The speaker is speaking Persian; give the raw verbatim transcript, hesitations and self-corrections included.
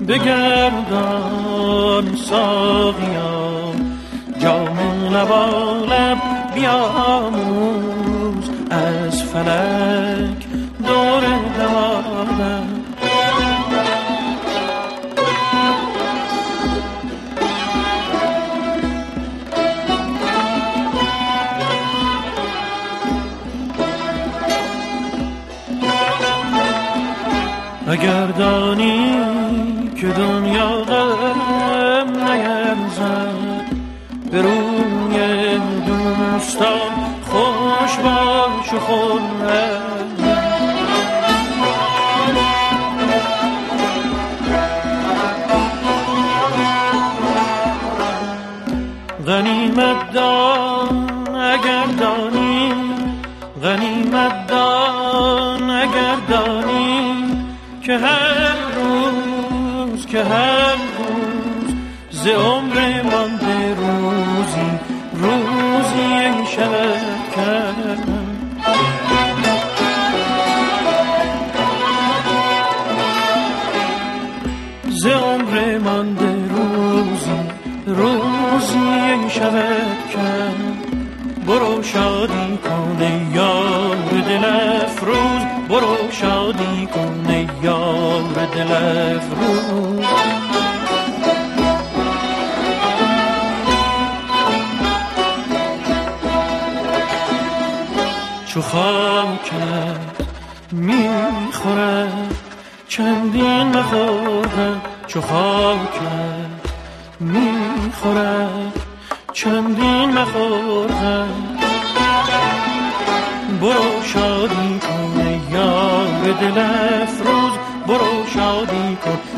بگردان ساقیا جام لبالب بیاموز از فلک دور دوادم. اگر دانی که دنیا غم نیرزد به روی دوستان خوش باش و خرم. غنیمت دان اگر دانی، غنیمت دان اگر دانی که هر روز که هر روز ز عمر مانده روزی روزی شود کردم. ز عمر مانده روزی روزی شود کرد. برو شادی کن ای یار دل افروز، برو شادی کن ای یار دل افروز. چو خاکت میخورد چندین مخورد، چو خاکت میخورد چندین مخورد. برو شادی کن ای یار دل افروز، برو شادی کن